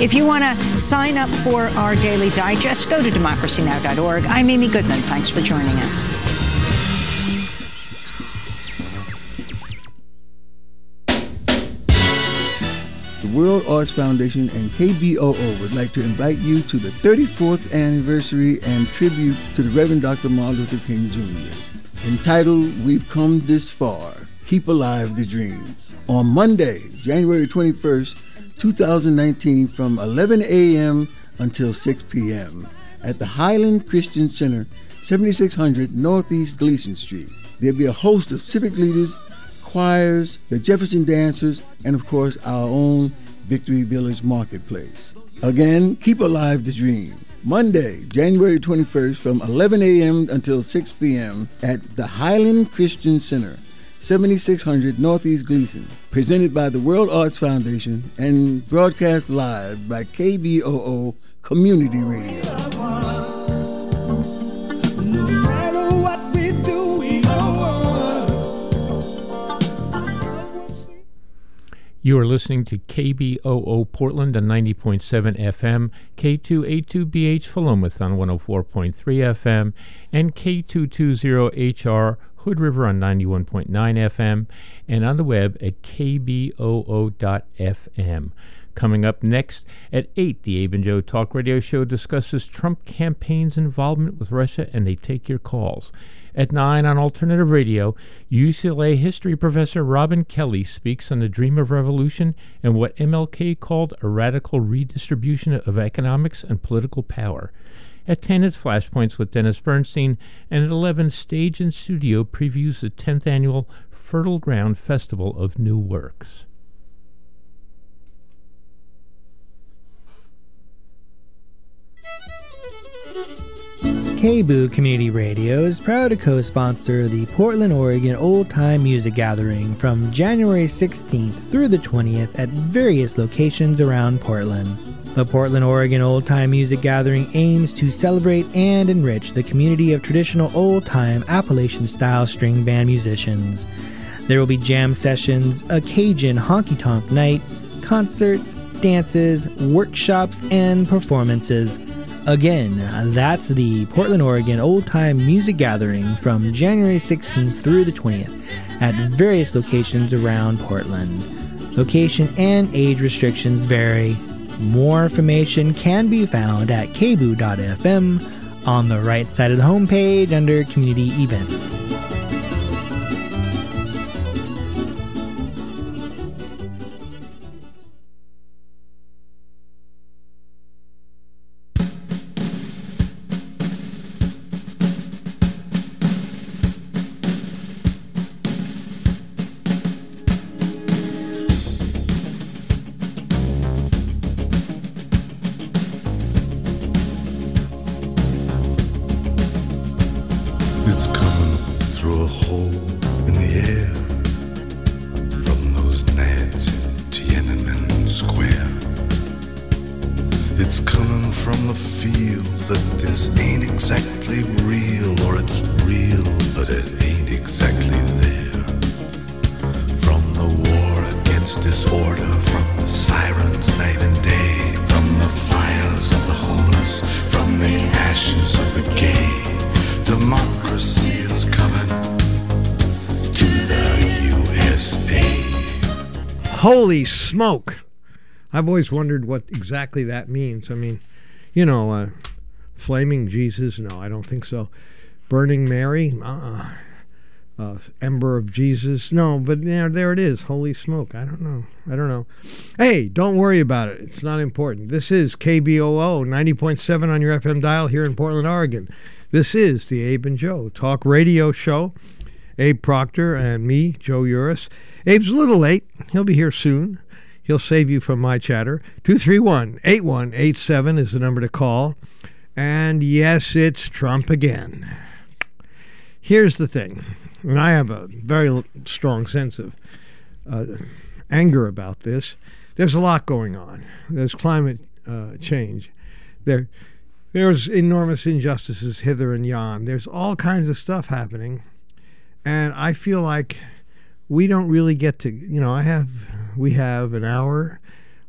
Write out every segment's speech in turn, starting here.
If you want to sign up for our daily digest, go to democracynow.org. I'm Amy Goodman. Thanks for joining us. The World Arts Foundation and KBOO would like to invite you to the 34th anniversary and tribute to the Reverend Dr. Martin Luther King Jr. entitled We've Come This Far, Keep Alive the Dream. On Monday, January 21st, 2019, from 11 a.m. until 6 p.m. at the Highland Christian Center, 7600 Northeast Gleason Street. There'll be a host of civic leaders, choirs, the Jefferson Dancers, and of course our own Victory Village Marketplace. Again, keep alive the dream. Monday, January 21st from 11 a.m. until 6 p.m. at the Highland Christian Center, 7600 Northeast Gleason, presented by the World Arts Foundation and broadcast live by KBOO Community Radio. No matter what we do, we You are listening to KBOO Portland on 90.7 FM, K282BH Philomath on 104.3 FM, and K220HR Hood River on 91.9 FM, and on the web at kboo.fm. Coming up next at 8, the Abe and Joe Talk Radio Show discusses Trump campaign's involvement with Russia, and they take your calls. At 9 on Alternative Radio, UCLA history professor Robin Kelly speaks on the dream of revolution and what MLK called a radical redistribution of economics and political power. At 10, it's Flashpoints with Dennis Bernstein, and at 11, Stage and Studio previews the 10th annual Fertile Ground Festival of New Works. KBOO Community Radio is proud to co-sponsor the Portland, Oregon Old Time Music Gathering from January 16th through the 20th at various locations around Portland. The Portland, Oregon Old Time Music Gathering aims to celebrate and enrich the community of traditional old-time Appalachian-style string band musicians. There will be jam sessions, a Cajun honky-tonk night, concerts, dances, workshops, and performances. Again, that's the Portland, Oregon Old Time Music Gathering from January 16th through the 20th at various locations around Portland. Location and age restrictions vary. More information can be found at kboo.fm on the right side of the homepage under Community Events. Holy smoke! I've always wondered what exactly that means. I mean, you know, flaming Jesus? No, I don't think so. Burning Mary? Ember of Jesus? No, but yeah, there it is. Holy smoke. I don't know. Hey, don't worry about it. It's not important. This is KBOO 90.7 on your FM dial here in Portland, Oregon. This is the Abe and Joe Talk Radio Show. Abe Proctor and me, Joe Uris. Abe's a little late. He'll be here soon. He'll save you from my chatter. 231-8187 is the number to call. And yes, it's Trump again. Here's the thing. And I have a very strong sense of anger about this. There's a lot going on. There's climate change. There's enormous injustices hither and yon. There's all kinds of stuff happening. And I feel like we don't really get to, we have an hour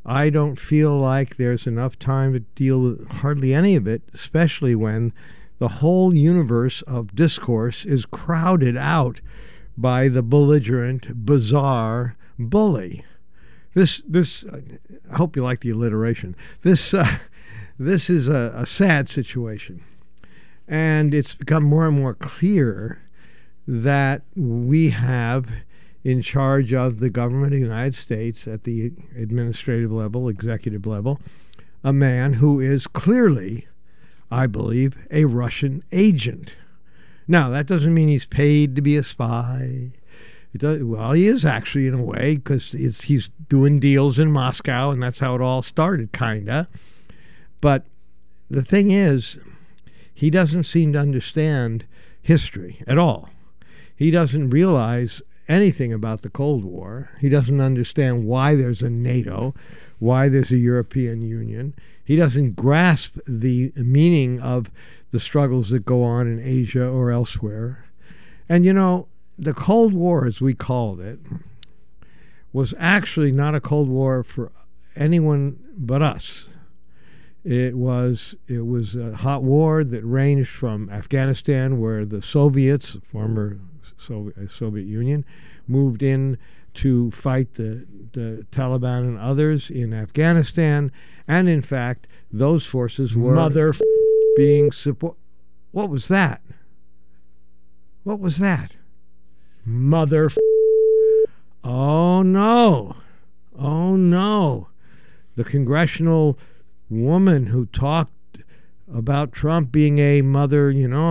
I don't feel like there's enough time to deal with hardly any of it, especially when the whole universe of discourse is crowded out by the belligerent, bizarre bully. This I hope you like the alliteration. This is a sad situation. And it's become more and more clear that we have in charge of the government of the United States at the administrative level, executive level, a man who is clearly, I believe, a Russian agent. Now, that doesn't mean he's paid to be a spy. Well, he is actually in a way, because he's doing deals in Moscow, and that's how it all started, kind of. But the thing is, he doesn't seem to understand history at all. He doesn't realize anything about the Cold War. He doesn't understand why there's a NATO, why there's a European Union. He doesn't grasp the meaning of the struggles that go on in Asia or elsewhere. And you know, the Cold War, as we called it, was actually not a Cold War for anyone but us. It was a hot war that ranged from Afghanistan, where the Soviets, former Soviet Union, moved in to fight the Taliban and others in Afghanistan, and in fact, those forces were being support. What was that? What was that? Oh no! Oh no! The congressional woman who talked about Trump being a mother,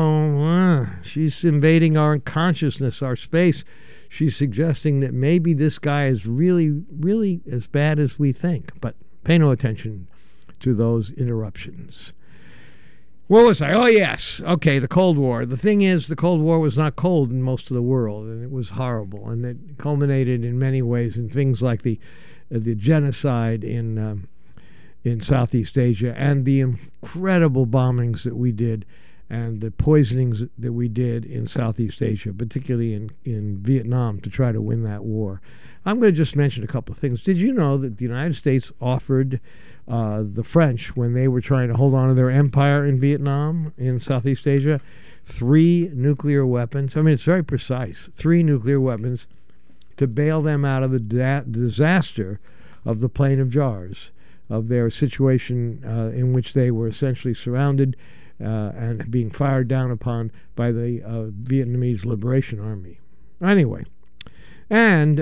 she's invading our consciousness, our space. She's suggesting that maybe this guy is really, really as bad as we think. But pay no attention to those interruptions. Where was I? Oh, yes. Okay, the Cold War. The thing is, the Cold War was not cold in most of the world, and it was horrible. And it culminated in many ways in things like the genocide in Southeast Asia, and the incredible bombings that we did, and the poisonings that we did in Southeast Asia, particularly in Vietnam, to try to win that war. I'm going to just mention a couple of things. Did you know that the United States offered the French, when they were trying to hold on to their empire in Vietnam, in Southeast Asia, 3 nuclear weapons? I mean, it's very precise. 3 nuclear weapons to bail them out of the disaster of the Plain of Jars, of their situation in which they were essentially surrounded and being fired down upon by the Vietnamese Liberation Army. Anyway, and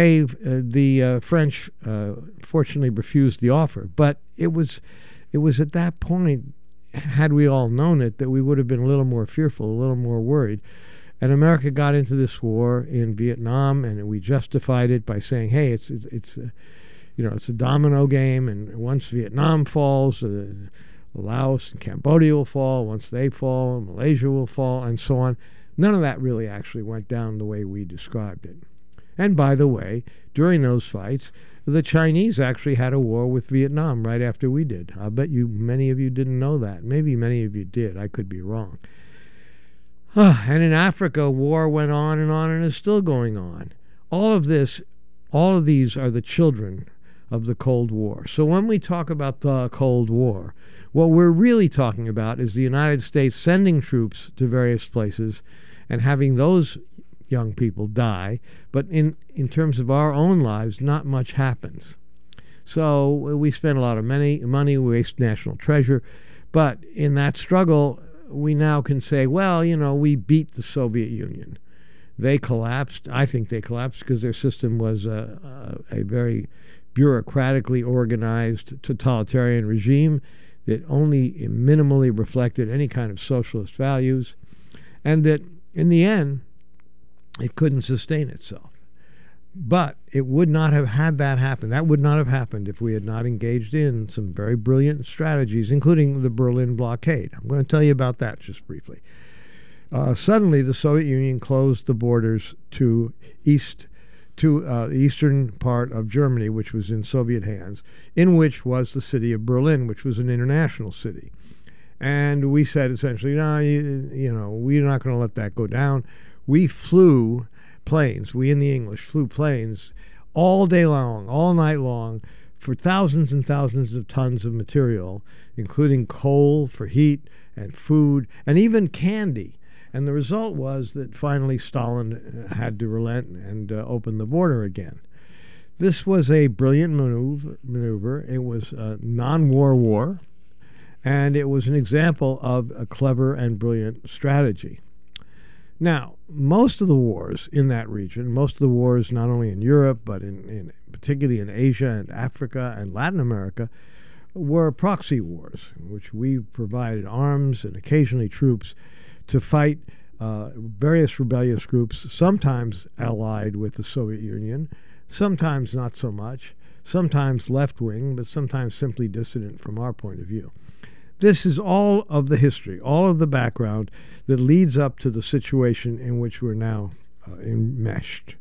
the French fortunately refused the offer, but it was at that point, had we all known it, that we would have been a little more fearful, a little more worried. And America got into this war in Vietnam, and we justified it by saying, hey, it's a domino game, and once Vietnam falls, Laos and Cambodia will fall. Once they fall, Malaysia will fall, and so on. None of that really actually went down the way we described it. And by the way, during those fights, the Chinese actually had a war with Vietnam right after we did. I bet many of you didn't know that. Maybe many of you did. I could be wrong. And in Africa, war went on and is still going on. All of these are the children of the Cold War. So when we talk about the Cold War, what we're really talking about is the United States sending troops to various places and having those young people die. But in terms of our own lives, not much happens. So we spend a lot of money, we waste national treasure. But in that struggle, we now can say, well, we beat the Soviet Union. They collapsed. I think they collapsed because their system was a very bureaucratically organized totalitarian regime that only minimally reflected any kind of socialist values, and that in the end it couldn't sustain itself. But it would not have had that happen. That would not have happened if we had not engaged in some very brilliant strategies, including the Berlin blockade. I'm going to tell you about that just briefly. Suddenly the Soviet Union closed the borders to the eastern part of Germany, which was in Soviet hands, in which was the city of Berlin, which was an international city. And we said essentially, no, we're not going to let that go down. We flew planes, we in the English flew planes all day long, all night long, for thousands and thousands of tons of material, including coal for heat and food and even candy. And the result was that finally Stalin had to relent and open the border again. This was a brilliant maneuver. It was a non-war war, and it was an example of a clever and brilliant strategy. Now, most of the wars in that region, most of the wars not only in Europe, but in particularly in Asia and Africa and Latin America, were proxy wars, in which we provided arms and occasionally troops to fight various rebellious groups, sometimes allied with the Soviet Union, sometimes not so much, sometimes left-wing, but sometimes simply dissident from our point of view. This is all of the history, all of the background that leads up to the situation in which we're now enmeshed.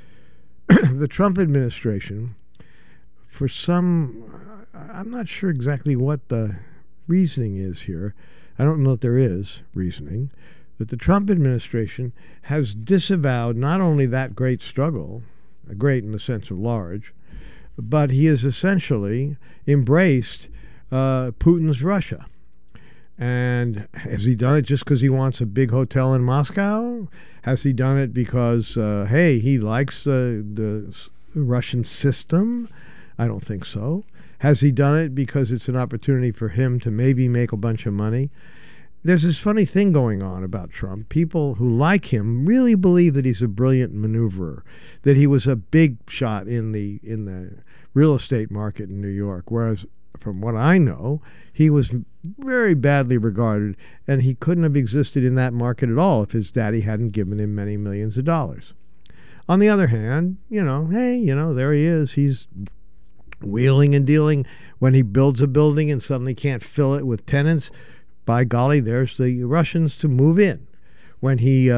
The Trump administration, for some, I'm not sure exactly what the reasoning is here. I don't know if there is reasoning, but the Trump administration has disavowed not only that great struggle, great in the sense of large, but he has essentially embraced Putin's Russia. And has he done it just because he wants a big hotel in Moscow? Has he done it because, hey, he likes the Russian system? I don't think so. Has he done it because it's an opportunity for him to maybe make a bunch of money? There's this funny thing going on about Trump. People who like him really believe that he's a brilliant maneuverer, that he was a big shot in the real estate market in New York, whereas from what I know, he was very badly regarded, and he couldn't have existed in that market at all if his daddy hadn't given him many millions of dollars. On the other hand, hey, there he is. He's wheeling and dealing. When he builds a building and suddenly can't fill it with tenants, by golly, there's the Russians to move in. When he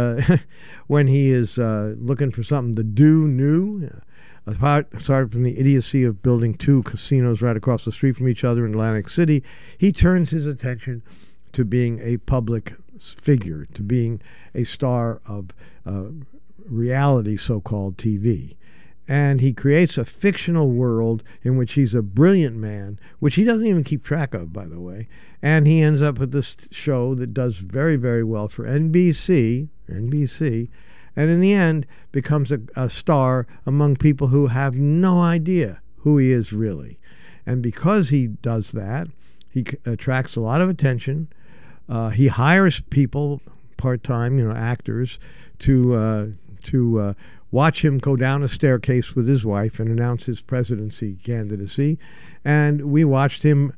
is looking for something to do new, apart from the idiocy of building two casinos right across the street from each other in Atlantic City, he turns his attention to being a public figure, to being a star of reality, so-called TV. And he creates a fictional world in which he's a brilliant man, which he doesn't even keep track of, by the way. And he ends up with this show that does very, very well for NBC, and in the end becomes a star among people who have no idea who he is really. And because he does that, he attracts a lot of attention. He hires people, part-time, actors, to watch him go down a staircase with his wife and announce his presidency candidacy. And we watched him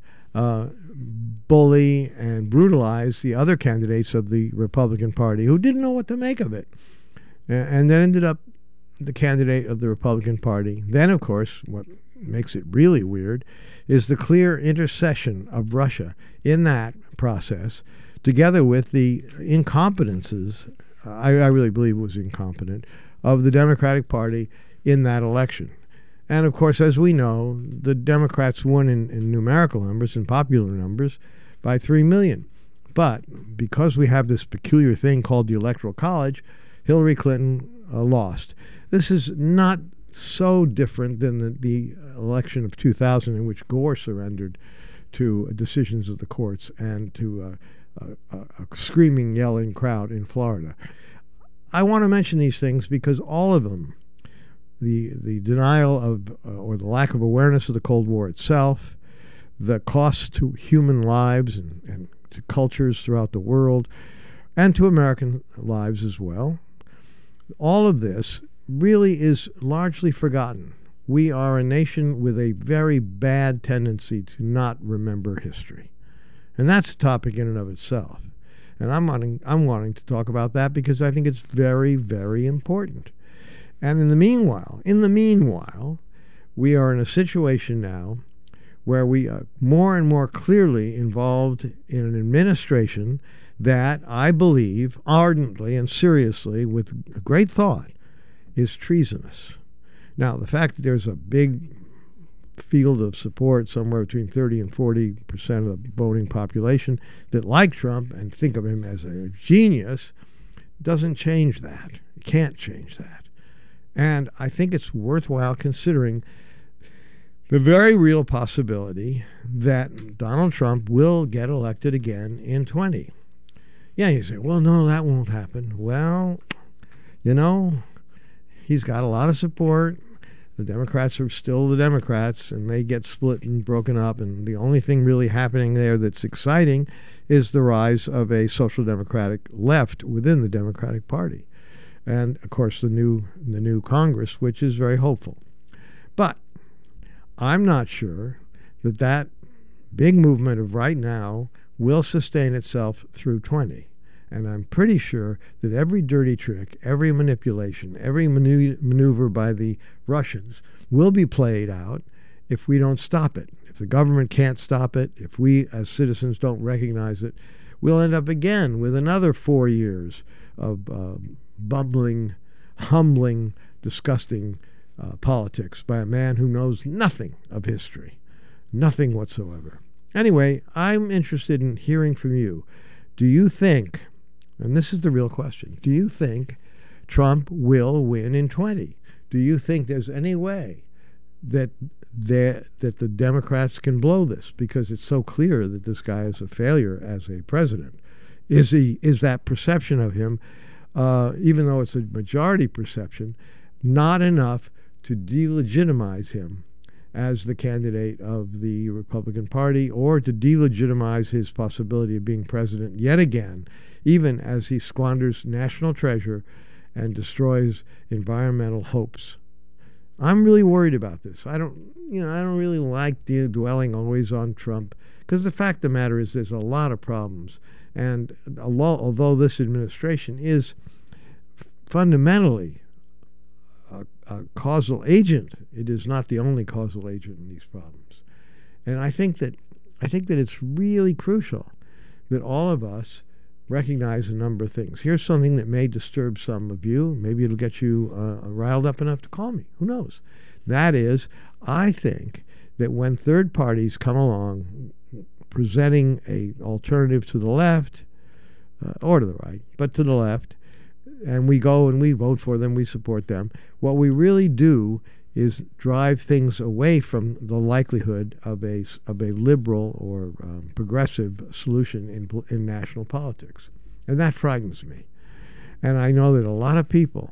bully and brutalize the other candidates of the Republican Party who didn't know what to make of it. And then ended up the candidate of the Republican Party. Then, of course, what makes it really weird is the clear intercession of Russia in that process, together with the incompetences, I really believe it was incompetent, of the Democratic Party in that election. And of course, as we know, the Democrats won in numerical numbers and popular numbers by 3 million. But because we have this peculiar thing called the Electoral College, Hillary Clinton lost. This is not so different than the election of 2000, in which Gore surrendered to decisions of the courts and to a screaming, yelling crowd in Florida. I want to mention these things because all of them, the denial of or the lack of awareness of the Cold War itself, the costs to human lives and to cultures throughout the world, and to American lives as well, all of this really is largely forgotten. We are a nation with a very bad tendency to not remember history. And that's a topic in and of itself. And I'm wanting to talk about that because I think it's very, very important. And in the meanwhile, we are in a situation now where we are more and more clearly involved in an administration that I believe ardently and seriously, with great thought, is treasonous. Now, the fact that there's a big field of support, somewhere between 30 and 40% of the voting population, that like Trump and think of him as a genius, doesn't change that. It can't change that. And I think it's worthwhile considering the very real possibility that Donald Trump will get elected again in 20. Yeah, you say, well, no, that won't happen. Well, you know, he's got a lot of support. The Democrats are still the Democrats, and they get split and broken up, and the only thing really happening there that's exciting is the rise of a social democratic left within the Democratic Party. And, of course, the new Congress, which is very hopeful. But I'm not sure that that big movement of right now will sustain itself through 20. And I'm pretty sure that every dirty trick, every manipulation, every maneuver by the Russians will be played out if we don't stop it. If the government can't stop it, if we as citizens don't recognize it, we'll end up again with another 4 years of bumbling, humbling, disgusting politics by a man who knows nothing of history, nothing whatsoever. Anyway, I'm interested in hearing from you. Do you think, and this is the real question, do you think Trump will win in 20? Do you think there's any way that the Democrats can blow this? Because it's so clear that this guy is a failure as a president. Is that perception of him, even though it's a majority perception, not enough to delegitimize him as the candidate of the Republican Party, or to delegitimize his possibility of being president yet again, even as he squanders national treasure and destroys environmental hopes? I'm really worried about this. I don't really like dwelling always on Trump, because the fact of the matter is there's a lot of problems. And although this administration is fundamentally a causal agent, it is not the only causal agent in these problems. And I think that it's really crucial that all of us recognize a number of things. Here's something that may disturb some of you. Maybe it'll get you riled up enough to call me. Who knows? That is, I think that when third parties come along presenting an alternative to the left, or to the right, but to the left, and we go and we vote for them, we support them, what we really do is drive things away from the likelihood of a liberal or progressive solution in national politics. And that frightens me. And I know that a lot of people,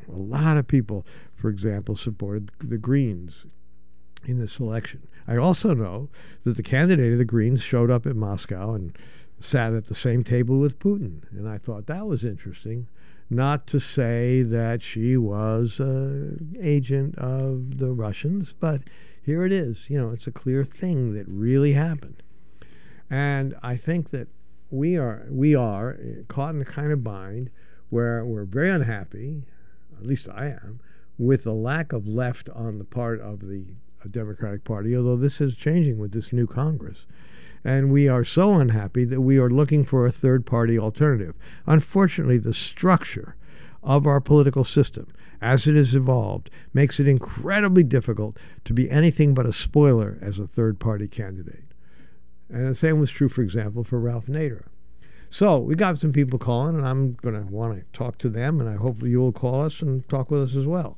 for example, supported the Greens in this election. I also know that the candidate of the Greens showed up at Moscow and sat at the same table with Putin. And I thought that was interesting. Not to say that she was an agent of the Russians, but here it is. You know, it's a clear thing that really happened. And I think that we are caught in a kind of bind where we're very unhappy, at least I am, with the lack of left on the part of the Democratic Party, although this is changing with this new Congress. And we are so unhappy that we are looking for a third-party alternative. Unfortunately, the structure of our political system, as it has evolved, makes it incredibly difficult to be anything but a spoiler as a third-party candidate. And the same was true, for example, for Ralph Nader. So we got some people calling, and I'm going to want to talk to them, and I hope you will call us and talk with us as well.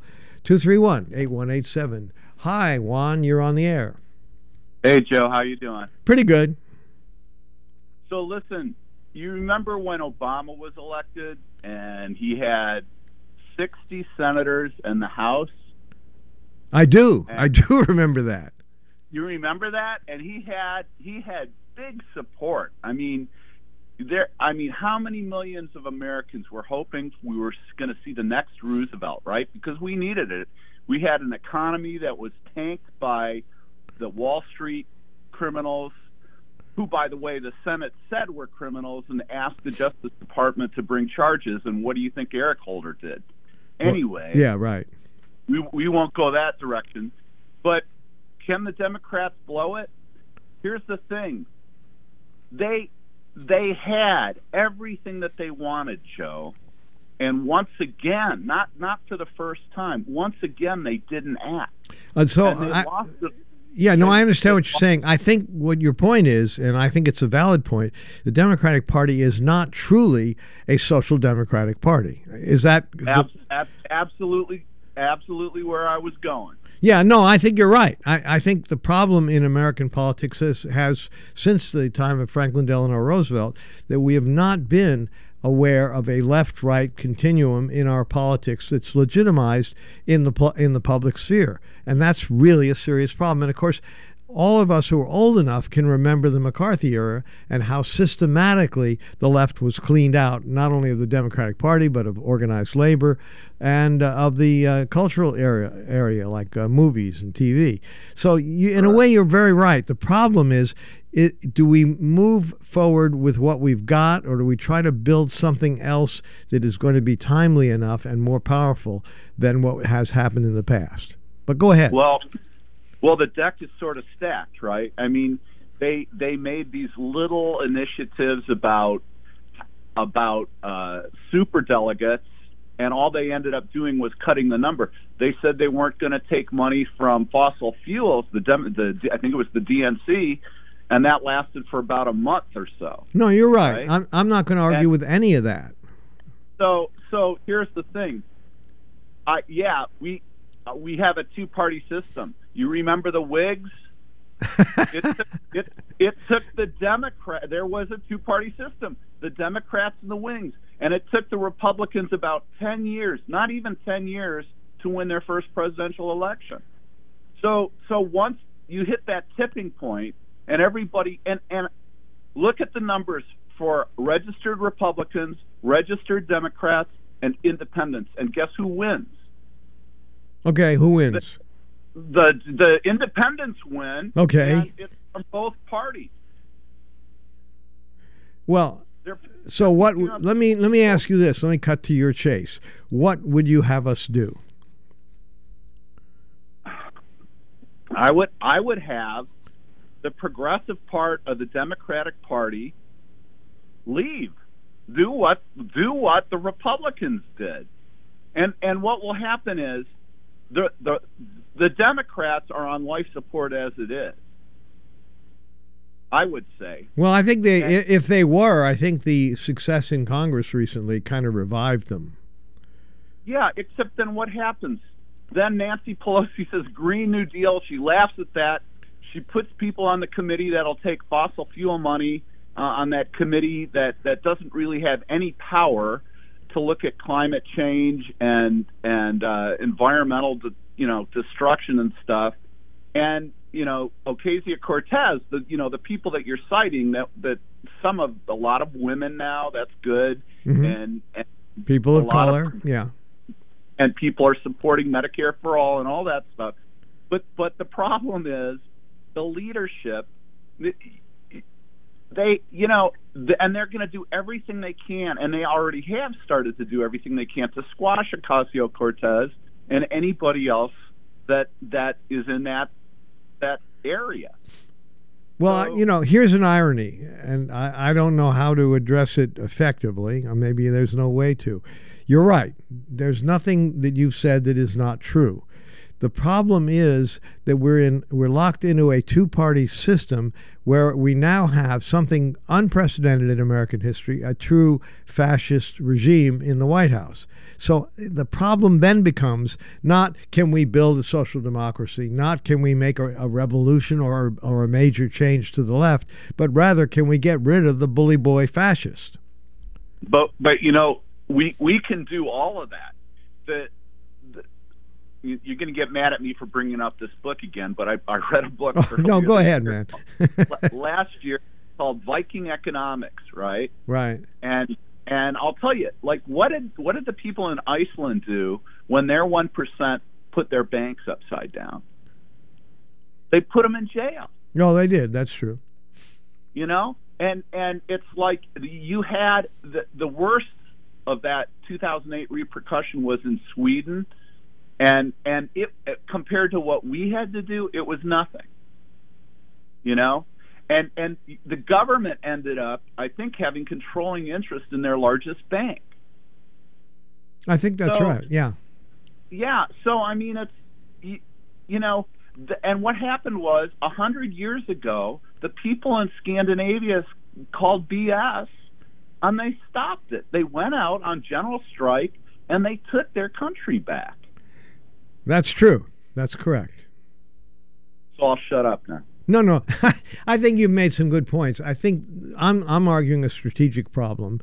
231-8187. Hi, Juan, you're on the air. Hey, Joe, how you doing? Pretty good. So listen, you remember when Obama was elected and he had 60 senators in the House? I do remember that. You remember that? And he had big support. I mean, how many millions of Americans were hoping we were going to see the next Roosevelt, right? Because we needed it. We had an economy that was tanked by the Wall Street criminals, who, by the way, the Senate said were criminals and asked the Justice Department to bring charges. And what do you think Eric Holder did? Anyway, yeah, right. We won't go that direction. But can the Democrats blow it? Here's the thing. They had everything that they wanted, Joe. And once again, not for the first time, once again they didn't act. And so I understand what you're saying. I think what your point is, and I think it's a valid point, the Democratic Party is not truly a social democratic party. Is that absolutely where I was going? Yeah, no, I think you're right. I think the problem in American politics has since the time of Franklin Delano Roosevelt, that we have not been aware of a left-right continuum in our politics that's legitimized in the public sphere, and that's really a serious problem. And of course, all of us who are old enough can remember the McCarthy era and how systematically the left was cleaned out, not only of the Democratic Party, but of organized labor and of the cultural area like movies and TV. So in a way, you're very right. The problem is, do we move forward with what we've got, or do we try to build something else that is going to be timely enough and more powerful than what has happened in the past? But go ahead. Well, the deck is sort of stacked, right? I mean, they made these little initiatives about superdelegates, and all they ended up doing was cutting the number. They said they weren't going to take money from fossil fuels. I think it was the DNC, and that lasted for about a month or so. No, you're right. I'm not going to argue with any of that. So here's the thing. We have a two-party system. You remember the Whigs? It took the Democrat. There was a two-party system, the Democrats and the Whigs, and it took the Republicans about 10 years, not even 10 years, to win their first presidential election. So once you hit that tipping point, and everybody and look at the numbers for registered Republicans, registered Democrats, and independents, and guess who wins? Okay, who wins? The independents win. Okay. And it's from both parties. Well, so what? Let me ask you this. Let me cut to your chase. What would you have us do? I would have the progressive part of the Democratic Party leave. Do what the Republicans did, and what will happen is the Democrats are on life support as it is, I would say. Well, I think if they were, I think the success in Congress recently kind of revived them. Yeah, except then what happens? Then Nancy Pelosi says Green New Deal. She laughs at that. She puts people on the committee that'll take fossil fuel money on that committee that doesn't really have any power to look at climate change and environmental destruction and stuff. And Ocasio-Cortez, the people that you're citing, that a lot of women now, that's good, and people of color, yeah, and people are supporting Medicare for all and all that stuff. But the problem is the leadership. And they're going to do everything they can, and they already have started to do everything they can to squash Ocasio-Cortez and anybody else that is in that area. Well, here's an irony, and I don't know how to address it effectively, or maybe there's no way to. You're right. There's nothing that you've said that is not true. The problem is that we're locked into a two-party system where we now have something unprecedented in American history, a true fascist regime in the White House. So the problem then becomes not can we build a social democracy, not can we make a revolution or a major change to the left, but rather can we get rid of the bully boy fascist? But we can do all of that. You're going to get mad at me for bringing up this book again, but I read a book. No, go ahead, man. last year called Viking Economics, right? Right. And I'll tell you, what did the people in Iceland do when their 1% put their banks upside down? They put them in jail. No, they did. That's true. And it's like you had the worst of that 2008 repercussion was in Sweden. And it compared to what we had to do, it was nothing, and the government ended up, I think, having controlling interest in their largest bank. I think that's right. Yeah. Yeah. So I mean, it's and what happened was 100 years ago, the people in Scandinavia called BS, and they stopped it. They went out on general strike and they took their country back. That's true. That's correct. So I'll shut up now. No. I think you've made some good points. I think I'm arguing a strategic problem,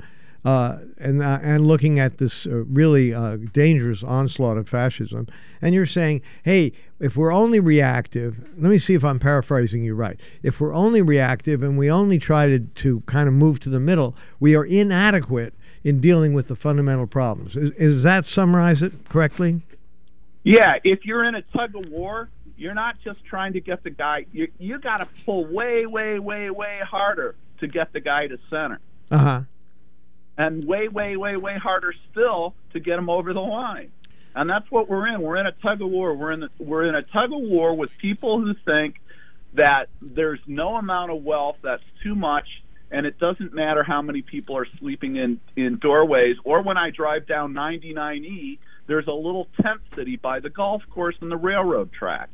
and looking at this really dangerous onslaught of fascism. And you're saying, hey, if we're only reactive, let me see if I'm paraphrasing you right. If we're only reactive and we only try to kind of move to the middle, we are inadequate in dealing with the fundamental problems. Is that summarize it correctly? Yeah, if you're in a tug of war, you're not just trying to get the guy. You got to pull way, way, way, way harder to get the guy to center. Uh-huh. And way, way, way, way harder still to get him over the line. And that's what we're in. We're in a tug of war. We're in a tug of war with people who think that there's no amount of wealth that's too much, and it doesn't matter how many people are sleeping in doorways. Or when I drive down 99E, there's a little tent city by the golf course and the railroad tracks.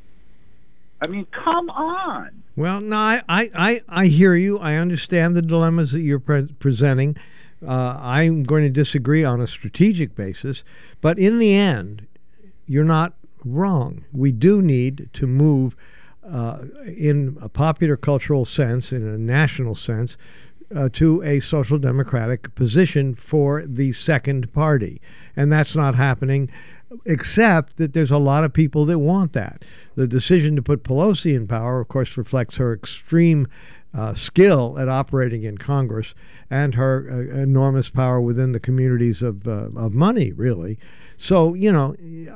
I mean, come on. Well, no, I hear you. I understand the dilemmas that you're presenting. I'm going to disagree on a strategic basis, but in the end, you're not wrong. We do need to move in a popular cultural sense, in a national sense, to a social democratic position for the second party. And that's not happening, except that there's a lot of people that want that. The decision to put Pelosi in power, of course, reflects her extreme skill at operating in Congress and her enormous power within the communities of money, really. So, you know,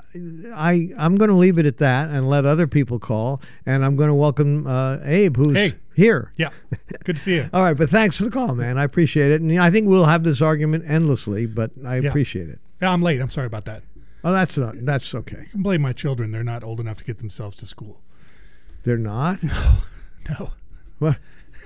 I'm going to leave it at that and let other people call, and I'm going to welcome Abe, who's here. Yeah, good to see you. All right, but thanks for the call, man. I appreciate it. And I think we'll have this argument endlessly, but I appreciate it. Yeah, I'm late. I'm sorry about that. Oh, that's okay. I can blame my children. They're not old enough to get themselves to school. They're not? No. What?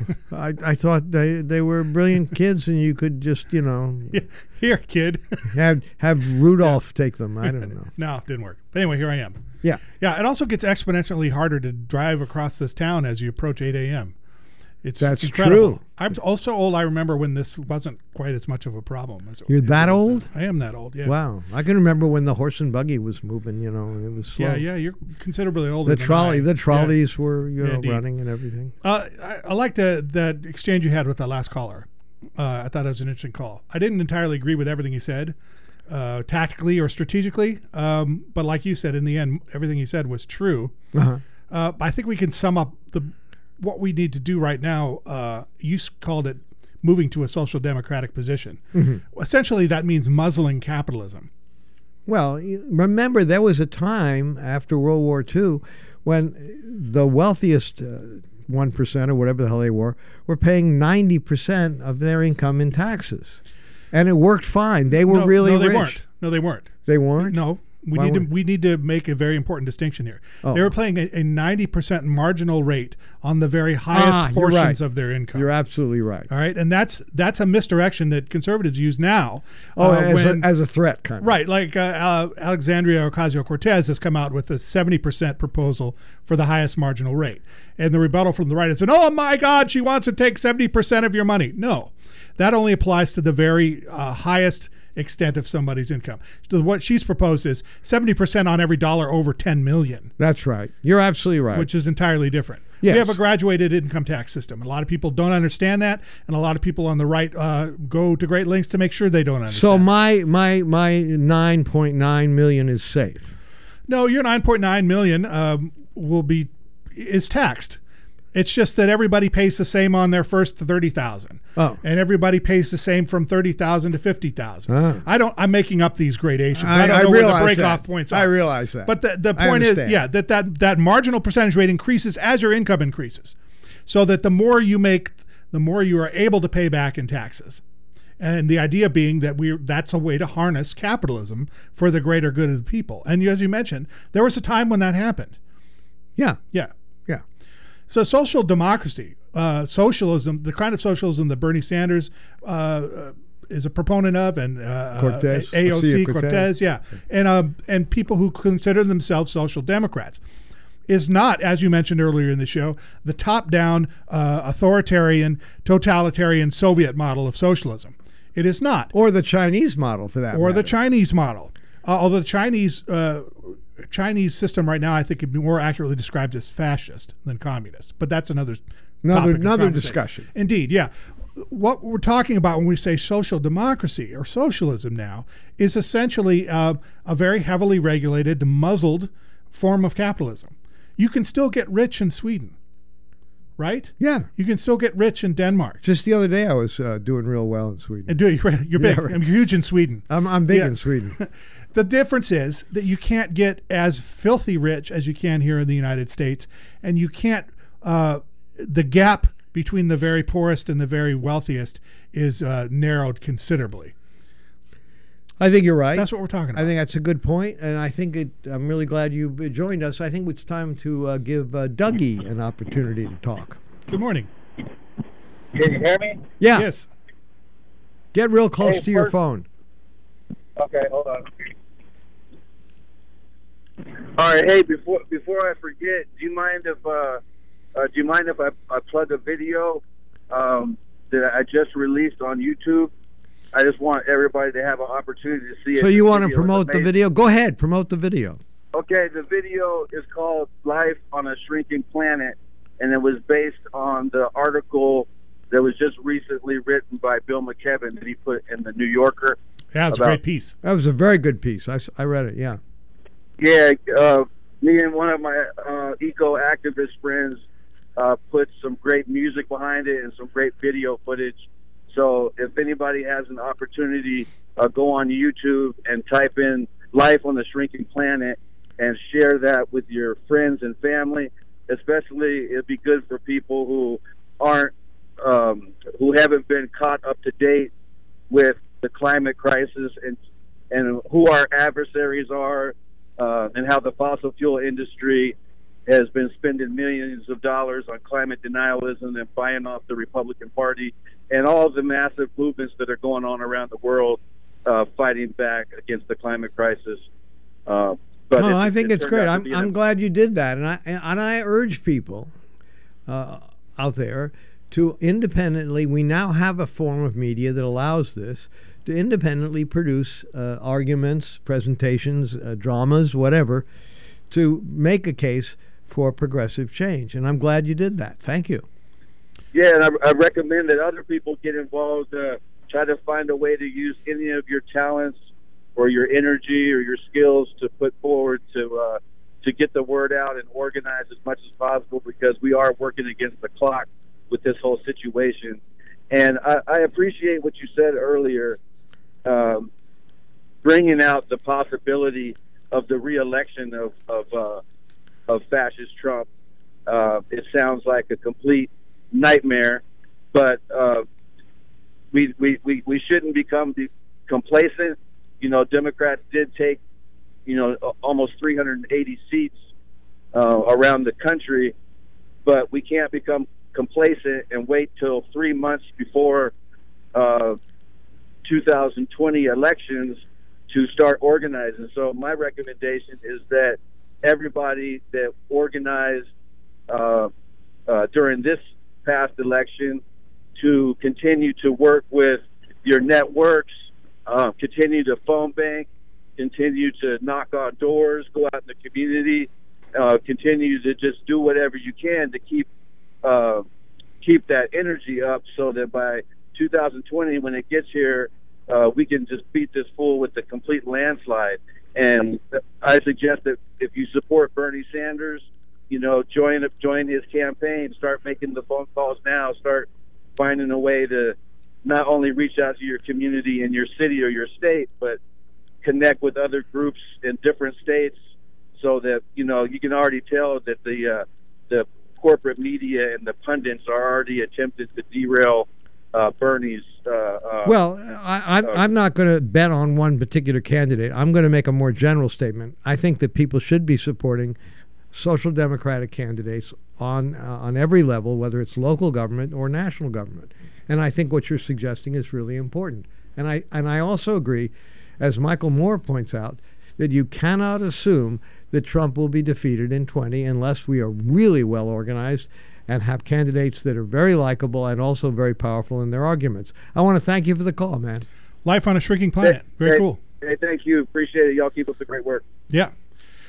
I thought they were brilliant kids, and you could just, you know, here, kid, have Rudolph take them. I don't know. No, it didn't work. But anyway, here I am. Yeah. It also gets exponentially harder to drive across this town as you approach 8 a.m. That's incredible. True. I'm also old. I remember when this wasn't quite as much of a problem. You're that old? I am that old, yeah. Wow. I can remember when the horse and buggy was moving, you know, it was slow. Yeah, you're considerably older than I. The trolleys were, you know, running and everything. I liked that exchange you had with the last caller. I thought it was an interesting call. I didn't entirely agree with everything he said, tactically or strategically, but like you said, in the end, everything he said was true. Uh-huh. I think we can sum up what we need to do right now. You called it moving to a social democratic position. Mm-hmm. Essentially, that means muzzling capitalism. Well, remember, there was a time after World War II when the wealthiest 1% or whatever the hell they were paying 90% of their income in taxes. And it worked fine. They were really rich. No, they weren't. They weren't? No. We need to make a very important distinction here. Oh. They were paying a 90% marginal rate on the very highest portions of their income. You're absolutely right. All right, and that's a misdirection that conservatives use now. As a threat, kind of. Right, like Alexandria Ocasio-Cortez has come out with a 70% proposal for the highest marginal rate. And the rebuttal from the right has been, oh my God, she wants to take 70% of your money. No, that only applies to the very highest extent of somebody's income. So what she's proposed is 70% on every dollar over $10 million. That's right. You're absolutely right. Which is entirely different. Yes. We have a graduated income tax system. A lot of people don't understand that, and a lot of people on the right go to great lengths to make sure they don't understand. So my 9.9 million is safe. No, your 9.9 million is taxed. It's just that everybody pays the same on their first 30,000. Oh. And everybody pays the same from 30,000 to 50,000. I'm making up these gradations. I don't know where the break-off points are. I realize that. But the point is, that marginal percentage rate increases as your income increases. So that the more you make, the more you are able to pay back in taxes. And the idea being that that's a way to harness capitalism for the greater good of the people. And as you mentioned, there was a time when that happened. Yeah. Yeah. So social democracy, socialism, the kind of socialism that Bernie Sanders is a proponent of, and Cortez, and people who consider themselves social democrats, is not, as you mentioned earlier in the show, the top-down, authoritarian, totalitarian Soviet model of socialism. It is not. Or the Chinese model, for that matter. Or the Chinese model. Although the Chinese Chinese system right now, I think, could be more accurately described as fascist than communist. But that's another discussion. Indeed, yeah. What we're talking about when we say social democracy or socialism now is essentially a very heavily regulated, muzzled form of capitalism. You can still get rich in Sweden, right? Yeah. You can still get rich in Denmark. Just the other day, I was doing real well in Sweden. You're big. Yeah, right. I'm huge in Sweden. I'm big in Sweden. The difference is that you can't get as filthy rich as you can here in the United States, and you can't. The gap between the very poorest and the very wealthiest is narrowed considerably. I think you're right. That's what we're talking about. I think that's a good point, and I think I'm really glad you joined us. I think it's time to give Dougie an opportunity to talk. Good morning. Can you hear me? Yeah. Yes. Get real close to your phone. Okay, hold on. All right. Hey, before I forget, do you mind if I plug a video that I just released on YouTube? I just want everybody to have an opportunity to see it. So you want to promote the video? Go ahead, promote the video. Okay, the video is called Life on a Shrinking Planet, and it was based on the article that was just recently written by Bill McKibben that he put in the New Yorker. Yeah, it's a great piece. That was a very good piece. I read it, yeah. Yeah, me and one of my eco-activist friends put some great music behind it and some great video footage. So if anybody has an opportunity, go on YouTube and type in Life on the Shrinking Planet and share that with your friends and family. Especially, it'd be good for people who aren't, who haven't been caught up to date with the climate crisis and who our adversaries are, and how the fossil fuel industry has been spending millions of dollars on climate denialism and buying off the Republican Party and all the massive movements that are going on around the world fighting back against the climate crisis. But I think it's great. I'm glad you did that, and I urge people out there to independently. We now have a form of media that allows this to independently produce arguments, presentations, dramas, whatever, to make a case for progressive change. And I'm glad you did that. Thank you. Yeah, and I recommend that other people get involved. Try to find a way to use any of your talents or your energy or your skills to put forward to get the word out and organize as much as possible, because we are working against the clock with this whole situation. And I appreciate what you said earlier, bringing out the possibility of the re-election of fascist Trump. It sounds like a complete nightmare, but we shouldn't become complacent. You know, Democrats did take, almost 380 seats around the country, but we can't become complacent and wait till 3 months before 2020 elections to start organizing. So my recommendation is that everybody that organized during this past election to continue to work with your networks, continue to phone bank, continue to knock on doors, go out in the community, continue to just do whatever you can to keep that energy up, so that by 2020, when it gets here, we can just beat this fool with the complete landslide. And I suggest that if you support Bernie Sanders, join his campaign, start making the phone calls now, start finding a way to not only reach out to your community in your city or your state, but connect with other groups in different states, so that you can already tell that the corporate media and the pundits are already attempting to derail Bernie's. I'm not going to bet on one particular candidate. I'm going to make a more general statement. I think that people should be supporting social democratic candidates on every level, whether it's local government or national government. And I think what you're suggesting is really important. And I also agree, as Michael Moore points out, that you cannot assume that Trump will be defeated in 20 unless we are really well organized and have candidates that are very likable and also very powerful in their arguments. I want to thank you for the call, man. Life on a Shrinking Planet. Very cool. Hey, thank you. Appreciate it. Y'all keep up the great work. Yeah.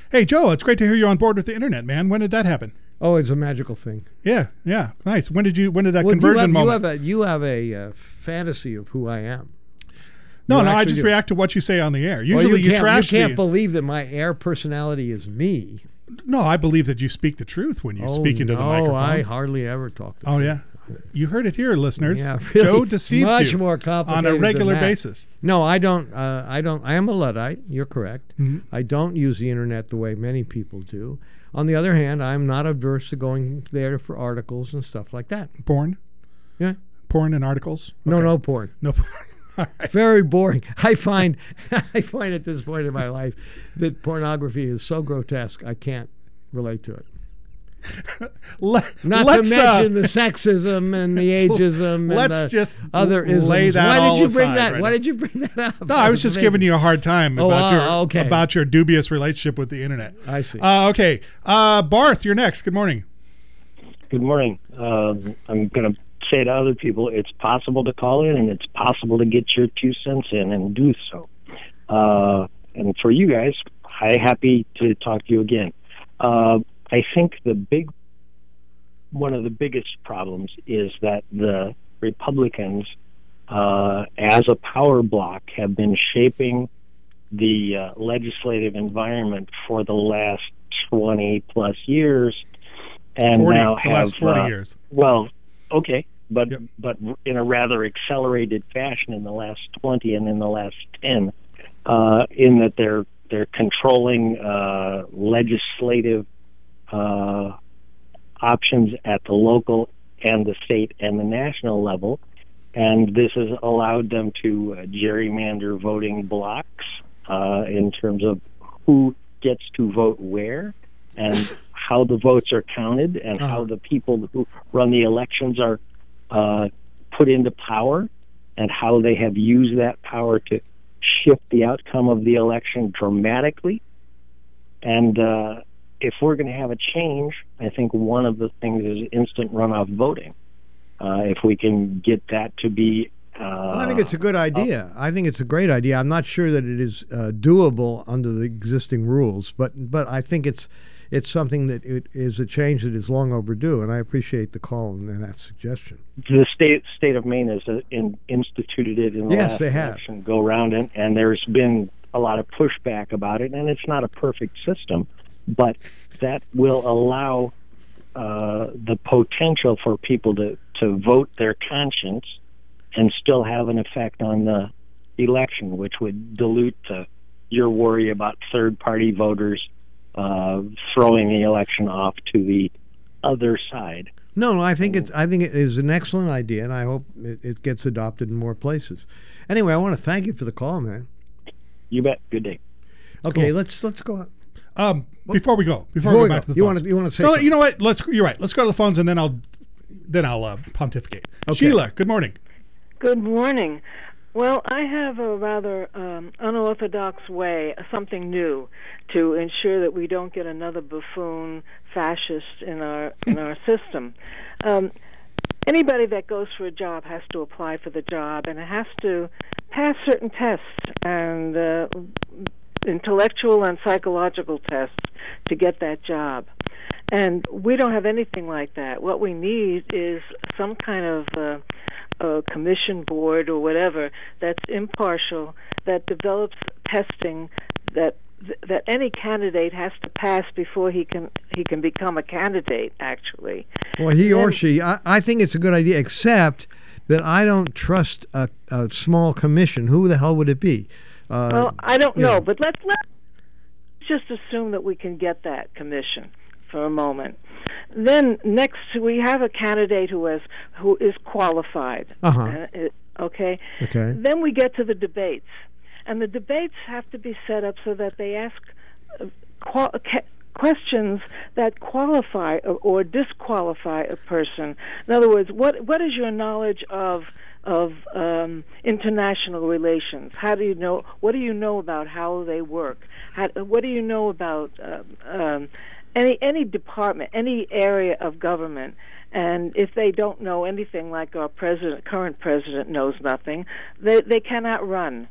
Hey, Joe, it's great to hear you on board with the internet, man. When did that happen? Oh, it's a magical thing. Yeah, nice. When did that conversion moment? You have a fantasy of who I am. No, I just react to what you say on the air. Usually you trash You can't believe that my air personality is me. No, I believe that you speak the truth when you speak into the microphone. I hardly ever talk to yeah? You heard it here, listeners. Yeah, really, Joe deceives much you more complicated on a regular than that. basis. No, I don't. I am a Luddite. You're correct. Mm-hmm. I don't use the internet the way many people do. On the other hand, I'm not averse to going there for articles and stuff like that. Porn? Yeah. Porn and articles? Okay. No porn. No porn. All right. Very boring. I find at this point in my life that pornography is so grotesque I can't relate to it. Not to mention the sexism and the ageism and just other isms. Lay that Why did you bring aside, that? right? Why did you bring that up? No, I was just giving you a hard time about your dubious relationship with the internet. I see. Okay. Barth, you're next. Good morning. Good morning. I'm going to say to other people, it's possible to call in and it's possible to get your 2 cents in and do so. And for you guys, I'm happy to talk to you again. I think one of the biggest problems is that the Republicans, as a power bloc, have been shaping the legislative environment for the last 20 plus years, and 40, now the have last 40 years. Well, okay, but Yep. but in a rather accelerated fashion in the last 20 and in the last 10, in that they're controlling legislative options at the local and the state and the national level, and this has allowed them to gerrymander voting blocks in terms of who gets to vote where and how the votes are counted and how the people who run the elections are put into power and how they have used that power to shift the outcome of the election dramatically. And if we're going to have a change, I think one of the things is instant runoff voting. If we can get that to be... I think it's a good idea. I think it's a great idea. I'm not sure that it is doable under the existing rules, but I think it's something that it is a change that is long overdue, and I appreciate the call and that suggestion. The state of Maine has instituted it in the last election go round, and there's been a lot of pushback about it, and it's not a perfect system, but that will allow the potential for people to vote their conscience and still have an effect on the election, which would dilute your worry about third-party voters throwing the election off to the other side. No, I think it is an excellent idea, and I hope it gets adopted in more places. Anyway, I want to thank you for the call, man. You bet. Good day. Okay, cool. let's go on. Before we go back to the phones. You want to say no, something? You know what? You're right. Let's go to the phones, and then I'll pontificate. Okay. Sheila, good morning. Good morning. Well, I have a rather unorthodox way, something new, to ensure that we don't get another buffoon fascist in our system. Anybody that goes for a job has to apply for the job, and it has to pass certain tests and intellectual and psychological tests to get that job. And we don't have anything like that. What we need is some kind of a commission board or whatever that's impartial, that develops testing that any candidate has to pass before he can become a candidate, actually. Well, he or she, I think it's a good idea, except that I don't trust a small commission. Who the hell would it be? Well, I don't know, but let's just assume that we can get that commission for a moment. Then next, we have a candidate who is qualified. Okay. Then we get to the debates, and the debates have to be set up so that they ask questions that qualify or disqualify a person. In other words, what is your knowledge of international relations? How do you know? What do you know about how they work? What do you know about any department, any area of government? And if they don't know anything, like our current president knows nothing, they cannot run.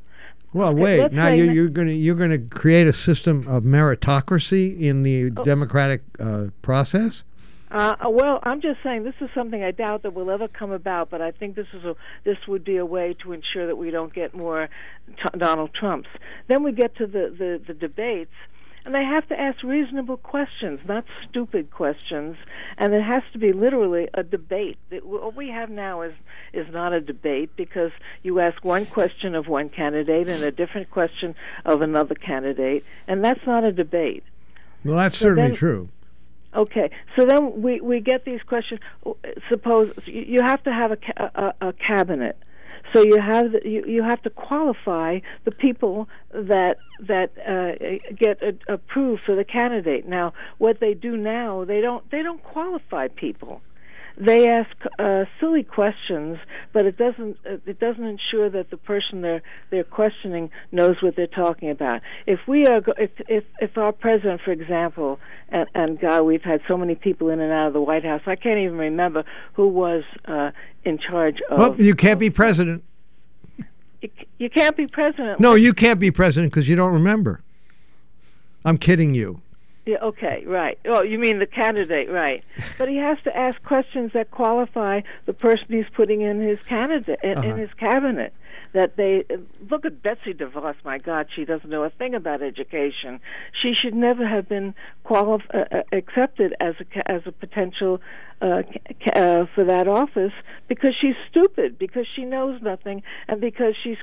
Well, Okay, wait. let's Now say you're going to create a system of meritocracy in the democratic process. Well, I'm just saying this is something I doubt that will ever come about, but I think this would be a way to ensure that we don't get more Donald Trumps. Then we get to the debates, and they have to ask reasonable questions, not stupid questions, and it has to be literally a debate. What we have now is not a debate, because you ask one question of one candidate and a different question of another candidate, and that's not a debate. Well, that's certainly true. Okay, so then we get these questions. Suppose you have to have a cabinet, so you have to qualify the people that get approved for the candidate. Now, what they do now, they don't qualify people. They ask silly questions, but it doesn't ensure that the person they're questioning knows what they're talking about. If our president, for example, and God, we've had so many people in and out of the White House, I can't even remember who was in charge of. Well, you can't be president. You can't be president. No, you can't be president because you don't remember. I'm kidding you. Yeah, okay, right. Oh, you mean the candidate, right. But he has to ask questions that qualify the person he's putting in his candidate, in his cabinet. That they look at Betsy DeVos, my God, she doesn't know a thing about education. She should never have been accepted as a potential for that office, because she's stupid, because she knows nothing, and because she's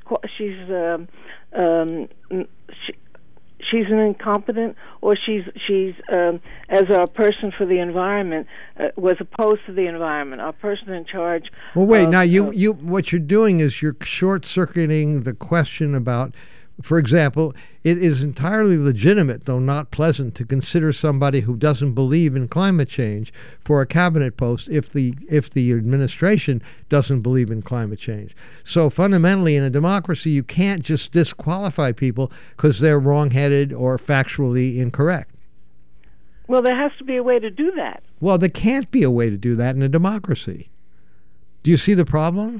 an incompetent, or she's as our person for the environment was opposed to the environment, our person in charge. Well, wait. Now you what you're doing is you're short-circuiting the question about. For example, it is entirely legitimate, though not pleasant, to consider somebody who doesn't believe in climate change for a cabinet post if the administration doesn't believe in climate change. So fundamentally, in a democracy, you can't just disqualify people because they're wrong-headed or factually incorrect. Well, there has to be a way to do that. Well, there can't be a way to do that in a democracy. Do you see the problem?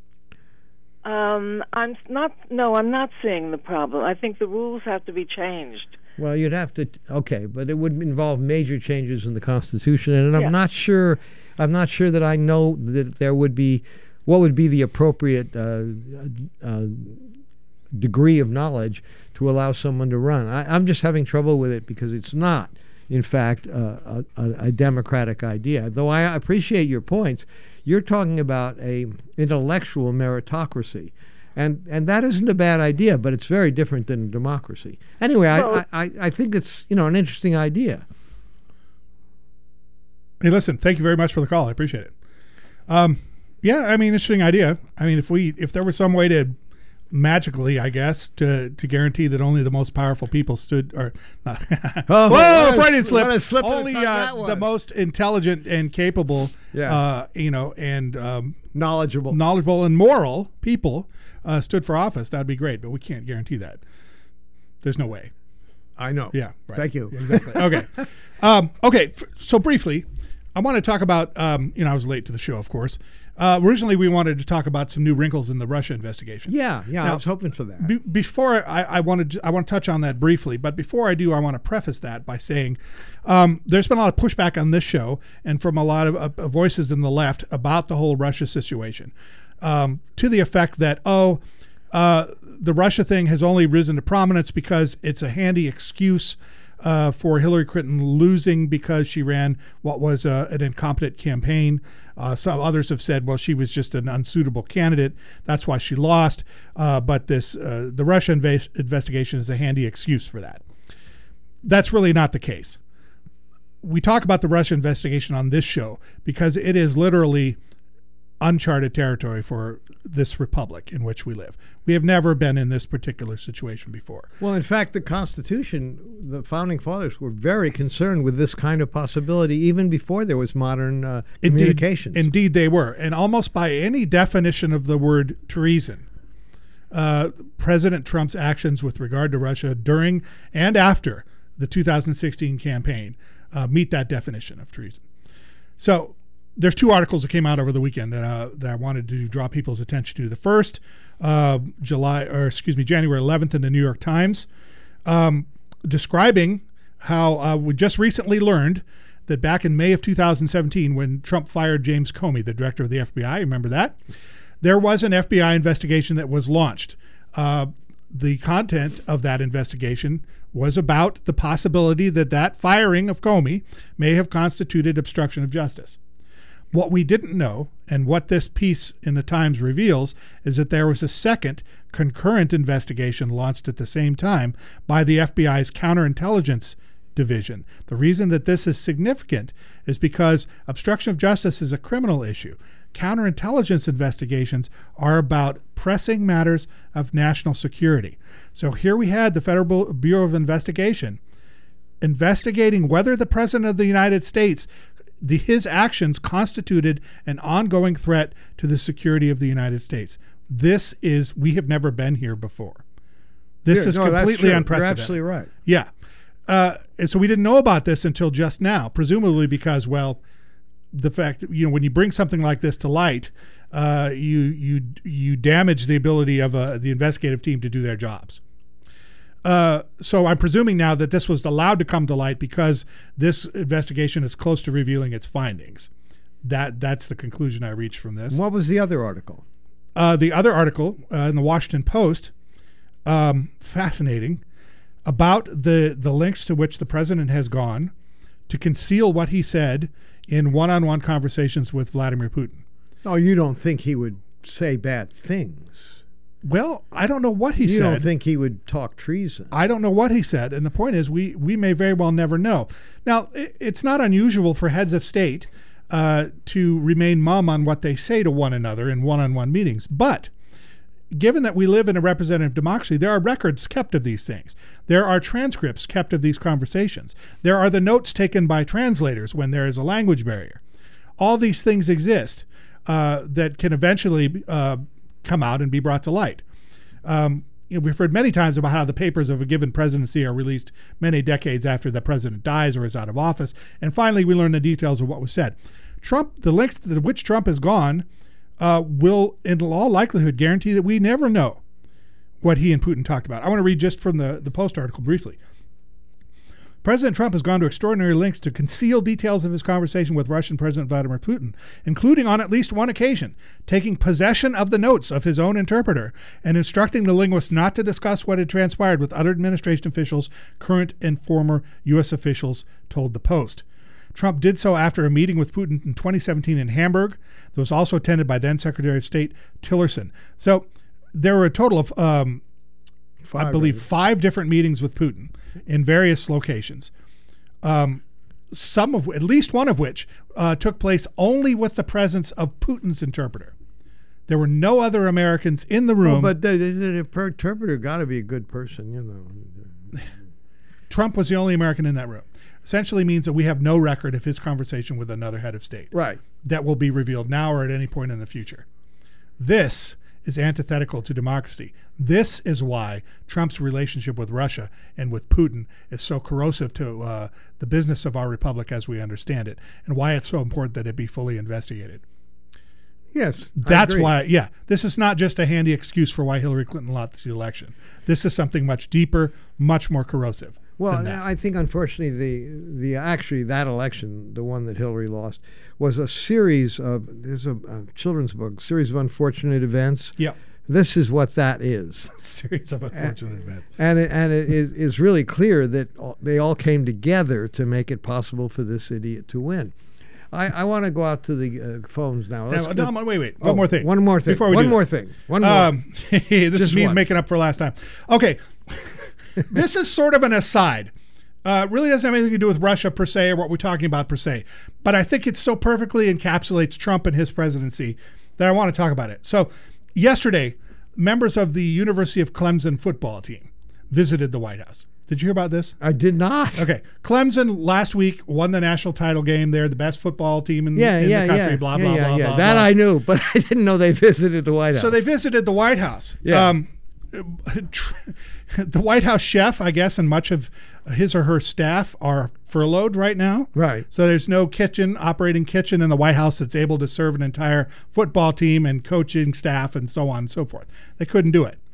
I'm not seeing the problem. I think the rules have to be changed. Well, you'd have to, but it would involve major changes in the Constitution, and I'm not sure that I know that there would be, what would be the appropriate degree of knowledge to allow someone to run. I'm just having trouble with it because it's not, in fact, a democratic idea. Though I appreciate your points, you're talking about a intellectual meritocracy. And that isn't a bad idea, but it's very different than democracy. Anyway, I think it's an interesting idea. Hey, listen, thank you very much for the call. I appreciate it. Interesting idea. I mean, if there was some way to magically, I guess, to guarantee that only the most powerful people stood, or not. Whoa, Freudian slip. Only the most intelligent and capable, and knowledgeable and moral people stood for office. That'd be great, but we can't guarantee that. There's no way. I know. Yeah. Right. Thank you. Exactly. Okay. So briefly, I want to talk about. I was late to the show, of course. Originally, we wanted to talk about some new wrinkles in the Russia investigation. Yeah, now, I was hoping for that. Before I want to touch on that briefly, but before I do, I want to preface that by saying there's been a lot of pushback on this show and from a lot of voices in the left about the whole Russia situation, to the effect that the Russia thing has only risen to prominence because it's a handy excuse for Hillary Clinton losing because she ran what was an incompetent campaign. Some others have said, well, she was just an unsuitable candidate. That's why she lost. But the Russia investigation is a handy excuse for that. That's really not the case. We talk about the Russia investigation on this show because it is literally uncharted territory for this republic in which we live. We have never been in this particular situation before. Well, in fact, the Constitution, the Founding Fathers were very concerned with this kind of possibility even before there was modern communications. Indeed, they were. And almost by any definition of the word treason, President Trump's actions with regard to Russia during and after the 2016 campaign meet that definition of treason. So there's two articles that came out over the weekend that I wanted to draw people's attention to. The first, January 11th in the New York Times, describing how we just recently learned that back in May of 2017, when Trump fired James Comey, the director of the FBI, remember that? There was an FBI investigation that was launched. The content of that investigation was about the possibility that firing of Comey may have constituted obstruction of justice. What we didn't know, and what this piece in the Times reveals, is that there was a second concurrent investigation launched at the same time by the FBI's counterintelligence division. The reason that this is significant is because obstruction of justice is a criminal issue. Counterintelligence investigations are about pressing matters of national security. So here we had the Federal Bureau of Investigation investigating whether the President of the United States, his actions constituted an ongoing threat to the security of the United States. We have never been here before. This is completely unprecedented. You're absolutely right. Yeah. And so we didn't know about this until just now, presumably because, well, the fact that, when you bring something like this to light, you damage the ability of the investigative team to do their jobs. So I'm presuming now that this was allowed to come to light because this investigation is close to revealing its findings. That's the conclusion I reached from this. What was the other article? The other article in the Washington Post, fascinating, about the lengths to which the president has gone to conceal what he said in one-on-one conversations with Vladimir Putin. Oh, you don't think he would say bad things? Well, I don't know what he said. You don't think he would talk treason? I don't know what he said, and the point is we may very well never know. Now, it's not unusual for heads of state to remain mum on what they say to one another in one-on-one meetings, but given that we live in a representative democracy, there are records kept of these things. There are transcripts kept of these conversations. There are the notes taken by translators when there is a language barrier. All these things exist that can eventually come out and be brought to light. We've heard many times about how the papers of a given presidency are released many decades after the president dies or is out of office, and finally we learn the details of what was said. The lengths to which Trump has gone will, in all likelihood, guarantee that we never know what he and Putin talked about. I want to read just from the Post article briefly. President Trump has gone to extraordinary lengths to conceal details of his conversation with Russian President Vladimir Putin, including on at least one occasion, taking possession of the notes of his own interpreter and instructing the linguist not to discuss what had transpired with other administration officials, current and former U.S. officials, told the Post. Trump did so after a meeting with Putin in 2017 in Hamburg that was also attended by then Secretary of State Tillerson. So there were a total of, I believe, 5 different meetings with Putin in various locations, at least one of which took place only with the presence of Putin's interpreter. There were no other Americans in the room. But the interpreter got to be a good person, Trump was the only American in that room. Essentially means that we have no record of his conversation with another head of state. Right. That will be revealed now or at any point in the future. This is antithetical to democracy. This is why Trump's relationship with Russia and with Putin is so corrosive to the business of our republic as we understand it, and why it's so important that it be fully investigated. Yes, that's why. Yeah, this is not just a handy excuse for why Hillary Clinton lost the election. This is something much deeper, much more corrosive. Well, I think unfortunately that election, the one that Hillary lost, was a series of, there's a children's book, series of unfortunate events. Yeah. This is what that is. A series of unfortunate events. And it is really clear that they all came together to make it possible for this idiot to win. I want to go out to the phones now. Wait. One more thing. One more thing. Before we One more thing. This is me making up for last time. Okay. This is sort of an aside. Really doesn't have anything to do with Russia per se or what we're talking about per se. But I think it so perfectly encapsulates Trump and his presidency that I want to talk about it. So yesterday, members of the University of Clemson football team visited the White House. Did you hear about this? I did not. Okay. Clemson last week won the national title game. They're the best football team in the country, blah, blah. That I knew, but I didn't know they visited the White House. So they visited the White House. Yeah. the White House chef, I guess, and much of his or her staff are furloughed right now. Right. So there's no operating kitchen in the White House that's able to serve an entire football team and coaching staff and so on and so forth. They couldn't do it.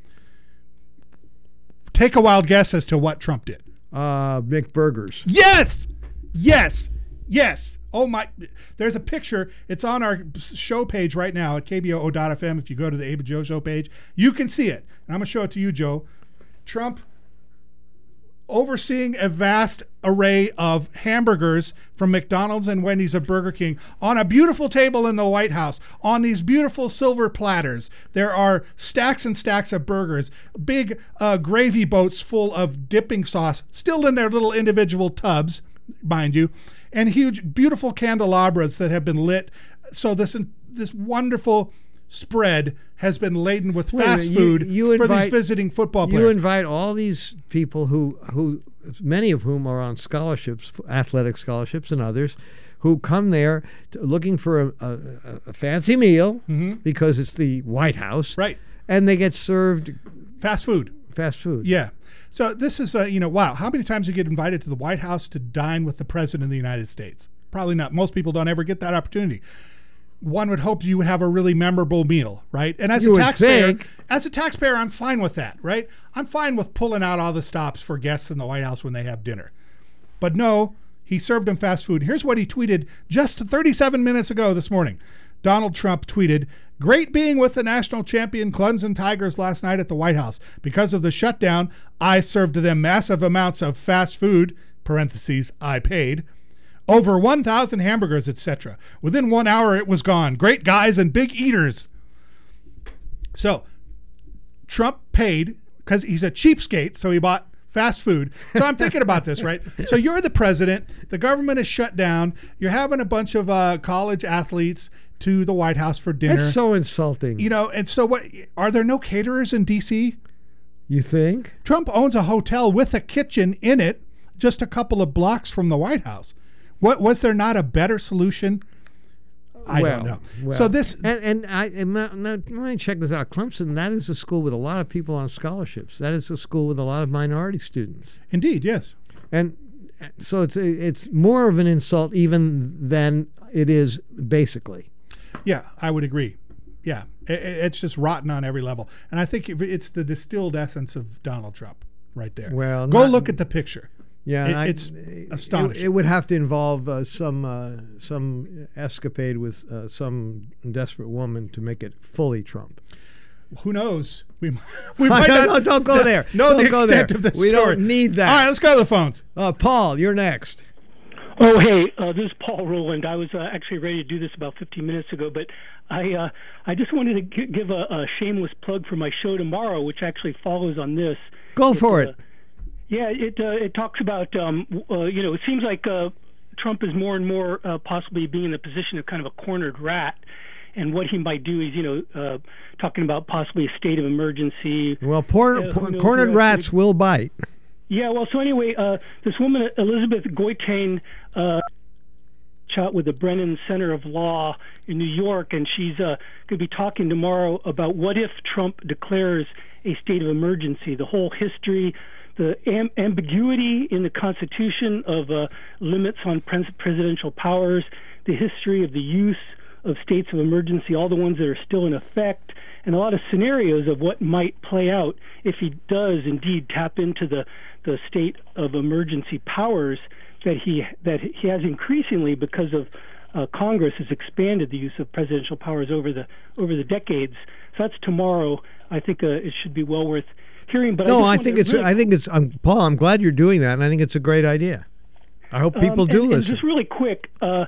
Take a wild guess as to what Trump did. McBurgers. Yes! Yes! Yes! Oh my, there's a picture. It's on our show page right now at KBOO.FM. If you go to the Abe and Joe show page, you can see it. And I'm going to show it to you, Joe. Trump overseeing a vast array of hamburgers from McDonald's and Wendy's and Burger King on a beautiful table in the White House on these beautiful silver platters. There are stacks and stacks of burgers, big gravy boats full of dipping sauce, still in their little individual tubs, mind you, and huge, beautiful candelabras that have been lit. So this wonderful spread has been laden with fast food for these visiting football players. You invite all these people who many of whom are on scholarships, athletic scholarships and others, who come there looking for a fancy meal because it's the White House. Right. And they get served fast food. Fast food. Yeah. So this is, wow, how many times do you get invited to the White House to dine with the President of the United States? Probably not. Most people don't ever get that opportunity. One would hope you would have a really memorable meal, right? And as a taxpayer, I'm fine with that, right? I'm fine with pulling out all the stops for guests in the White House when they have dinner. But no, he served them fast food. Here's what he tweeted just 37 minutes ago this morning. Donald Trump tweeted, "Great being with the national champion Clemson Tigers last night at the White House. Because of the shutdown, I served them massive amounts of fast food, parentheses, I paid, over 1,000 hamburgers, etc. Within 1 hour, it was gone. Great guys and big eaters." So Trump paid because he's a cheapskate, so he bought fast food. So I'm thinking about this, right? So you're the president. The government is shut down. You're having a bunch of college athletes to the White House for dinner. That's so insulting. And so what? Are there no caterers in D.C.? You think? Trump owns a hotel with a kitchen in it just a couple of blocks from the White House. What was there not a better solution? I don't know. Well, so this let me check this out. Clemson, that is a school with a lot of people on scholarships. That is a school with a lot of minority students. Indeed, yes. And so it's more of an insult even than it is basically. Yeah, I would agree. Yeah, it's just rotten on every level. And I think it's the distilled essence of Donald Trump right there. Well, go look at the picture. Yeah, it's astonishing. It would have to involve some escapade with some desperate woman to make it fully Trump. Who knows? We might not. Don't go there. Know the extent of the story. We don't need that. All right, let's go to the phones. Paul, you're next. Oh, hey, this is Paul Rowland. I was actually ready to do this about 15 minutes ago, but I just wanted to give a shameless plug for my show tomorrow, which actually follows on this. Go for it. Yeah, it talks about, it seems like Trump is more and more possibly being in the position of kind of a cornered rat. And what he might do is, talking about possibly a state of emergency. Well, cornered rats will bite. Yeah, well, so anyway, this woman, Elizabeth Goitain, out with the Brennan Center of Law in New York, and she's going to be talking tomorrow about what if Trump declares a state of emergency, the whole history, the ambiguity in the Constitution of limits on presidential powers, the history of the use of states of emergency, all the ones that are still in effect, and a lot of scenarios of what might play out if he does indeed tap into the state of emergency powers that he has increasingly because of Congress has expanded the use of presidential powers over the decades. So that's tomorrow. I think it should be well worth hearing. But I think it's Paul. I'm glad you're doing that, and I think it's a great idea. I hope people do listen. And just really quick,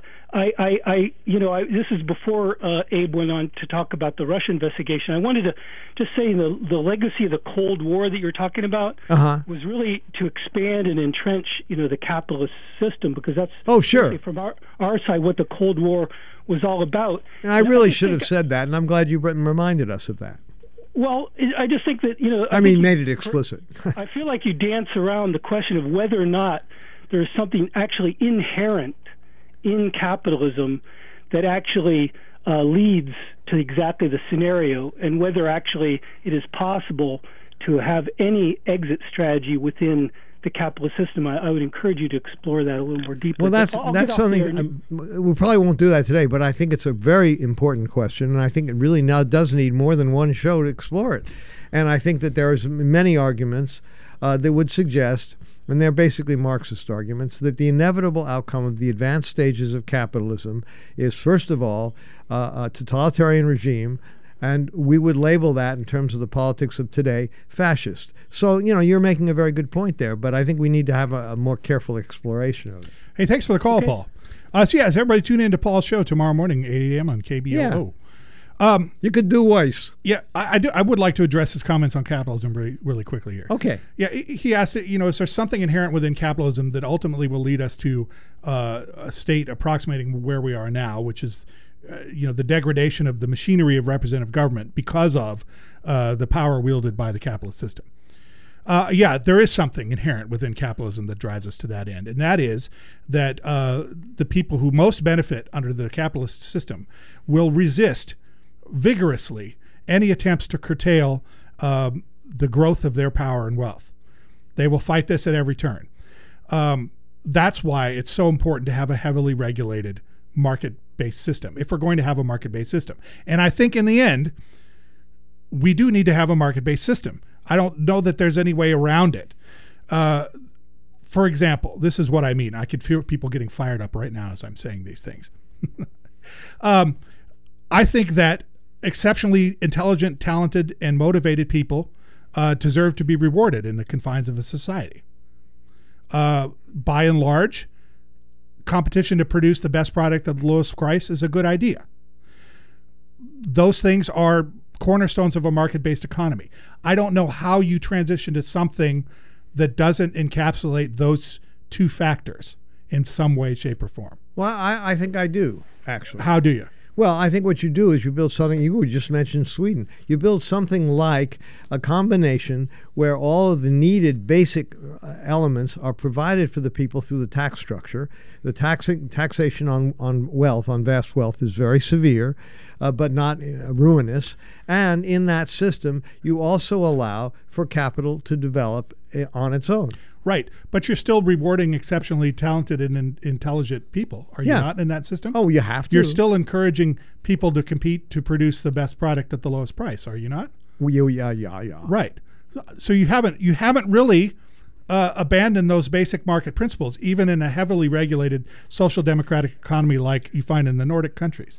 this is before Abe went on to talk about the Russia investigation. I wanted to just say the legacy of the Cold War that you're talking about was really to expand and entrench, the capitalist system, because that's from our side what the Cold War was all about. And I really should have said that, and I'm glad you reminded us of that. Well, I just think that made it explicit. I feel like you dance around the question of whether or not there's something actually inherent in capitalism that actually leads to exactly the scenario, and whether actually it is possible to have any exit strategy within the capitalist system. I would encourage you to explore that a little more deeply. Well, that's something we probably won't do that today, but I think it's a very important question, and I think it really now does need more than one show to explore it. And I think that there's many arguments that would suggest, and they're basically Marxist arguments, that the inevitable outcome of the advanced stages of capitalism is, first of all, a totalitarian regime, and we would label that, in terms of the politics of today, fascist. So, you're making a very good point there, but I think we need to have a more careful exploration of it. Hey, thanks for the call, Paul. So, yes, everybody tune in to Paul's show tomorrow morning, 8 a.m. on KBOO. You could do Weiss. Yeah, I would like to address his comments on capitalism really quickly here. Okay. Yeah, he asked, is there something inherent within capitalism that ultimately will lead us to a state approximating where we are now, which is, the degradation of the machinery of representative government because of the power wielded by the capitalist system? Yeah, there is something inherent within capitalism that drives us to that end, and that is that the people who most benefit under the capitalist system will resist vigorously any attempts to curtail the growth of their power and wealth. They will fight this at every turn. That's why it's so important to have a heavily regulated market-based system, if we're going to have a market-based system. And I think in the end, we do need to have a market-based system. I don't know that there's any way around it. For example, this is what I mean. I could feel people getting fired up right now as I'm saying these things. I think that exceptionally intelligent, talented, and motivated people deserve to be rewarded in the confines of a society. By and large, competition to produce the best product at the lowest price is a good idea. Those things are cornerstones of a market-based economy. I don't know how you transition to something that doesn't encapsulate those two factors in some way, shape, or form. Well, I think I do, actually. How do you? Well, I think what you do is you build something, you just mentioned Sweden. You build something like a combination where all of the needed basic elements are provided for the people through the tax structure. The taxation on wealth, on vast wealth, is very severe, but not ruinous. And in that system, you also allow for capital to develop on its own. Right, but you're still rewarding exceptionally talented and intelligent people, are you not, in that system? Oh, you have to. You're still encouraging people to compete to produce the best product at the lowest price, are you not? Yeah. Right. So you haven't really abandoned those basic market principles, even in a heavily regulated social democratic economy like you find in the Nordic countries.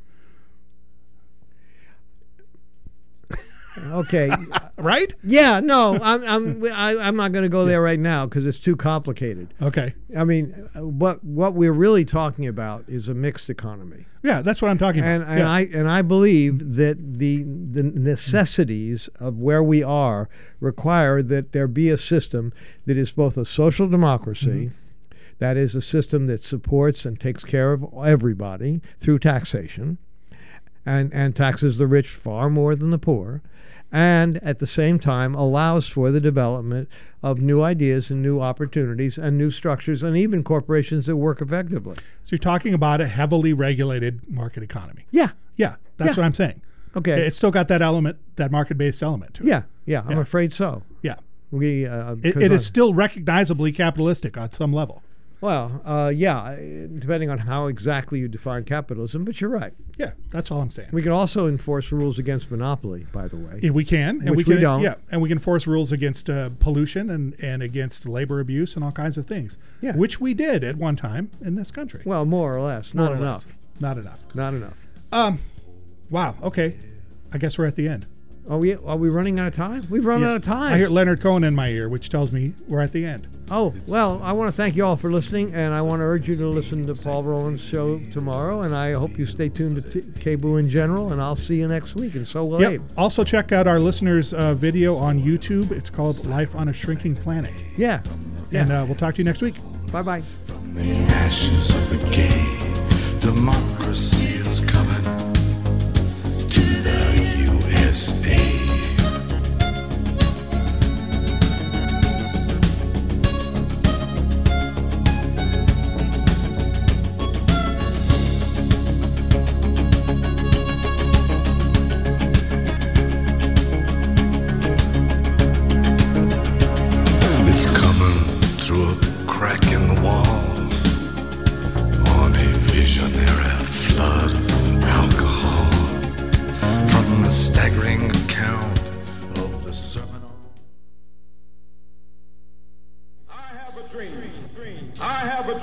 Okay, right? Yeah, no, I'm not going to go there right now because it's too complicated. Okay. I mean, what we're really talking about is a mixed economy. Yeah, that's what I'm talking about. And I believe that the necessities of where we are require that there be a system that is both a social democracy, that is a system that supports and takes care of everybody through taxation, and taxes the rich far more than the poor, and at the same time allows for the development of new ideas and new opportunities and new structures and even corporations that work effectively. So you're talking about a heavily regulated market economy. Yeah. Yeah, that's what I'm saying. Okay. It's still got that element, that market-based element to it. Yeah, I'm afraid so. Yeah. It is still recognizably capitalistic on some level. Well, depending on how exactly you define capitalism, but you're right. Yeah, that's all I'm saying. We can also enforce rules against monopoly, by the way. Yeah, we can. And we don't. Yeah, and we can enforce rules against pollution and against labor abuse and all kinds of things, which we did at one time in this country. Well, more or less. Not enough. Not enough. Not enough. Wow, okay. I guess we're at the end. Are we running out of time? We've run out of time. I hear Leonard Cohen in my ear, which tells me we're at the end. Oh, well, I want to thank you all for listening, and I want to urge you to listen to Paul Rowland's show tomorrow, and I hope you stay tuned to KBOO in general, and I'll see you next week, and so will Abe. Also check out our listeners' video on YouTube. It's called Life on a Shrinking Planet. Yeah. And we'll talk to you next week. Bye-bye. From the ashes of the gay, democracy is coming to the USA.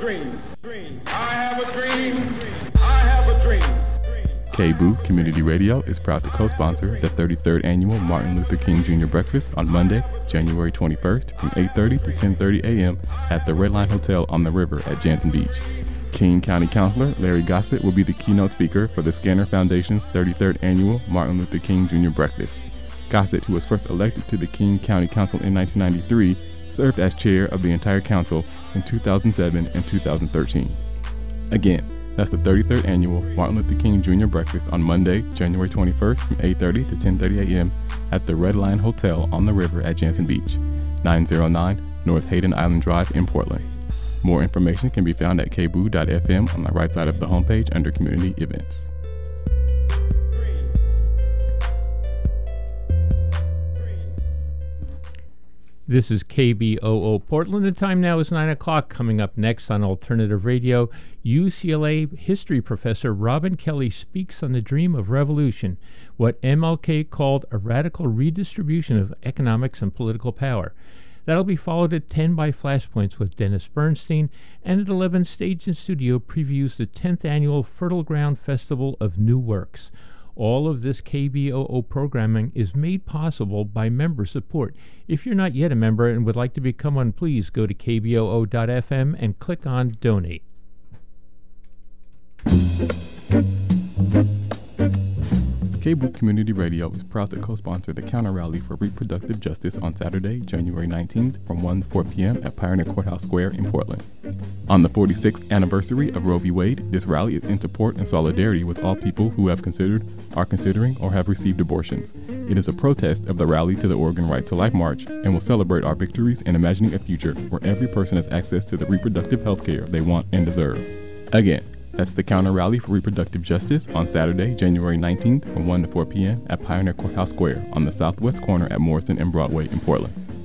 dream. I have a dream. I have a dream. KBOO Community Radio is proud to co-sponsor the 33rd Annual Martin Luther King Jr. Breakfast on Monday, January 21st from 8:30 to 10:30 a.m. at the Red Line Hotel on the river at Jantzen Beach. King County Councilor Larry Gossett will be the keynote speaker for the Scanner Foundation's 33rd Annual Martin Luther King Jr. Breakfast. Gossett, who was first elected to the King County Council in 1993, served as chair of the entire council in 2007 and 2013. Again, that's the 33rd Annual Martin Luther King Jr. Breakfast on Monday, January 21st from 8:30 to 10:30 a.m. at the Red Line Hotel on the river at Jantzen Beach, 909 North Hayden Island Drive in Portland. More information can be found at kboo.fm on the right side of the homepage under Community Events. This is KBOO Portland. The time now is 9 o'clock. Coming up next on Alternative Radio, UCLA history professor Robin Kelly speaks on the dream of revolution, what MLK called a radical redistribution of economics and political power. That'll be followed at 10 by Flashpoints with Dennis Bernstein, and at 11, Stage and Studio previews the 10th Annual Fertile Ground Festival of New Works. All of this KBOO programming is made possible by member support. If you're not yet a member and would like to become one, please go to kboo.fm and click on Donate. KBOO Community Radio is proud to co-sponsor the Counter Rally for Reproductive Justice on Saturday, January 19th from 1 to 4 p.m. at Pioneer Courthouse Square in Portland. On the 46th anniversary of Roe v. Wade, this rally is in support and solidarity with all people who have considered, are considering, or have received abortions. It is a protest of the rally to the Oregon Right to Life March and will celebrate our victories in imagining a future where every person has access to the reproductive health care they want and deserve. Again, that's the Counter Rally for Reproductive Justice on Saturday, January 19th from 1 to 4 p.m. at Pioneer Courthouse Square on the southwest corner at Morrison and Broadway in Portland.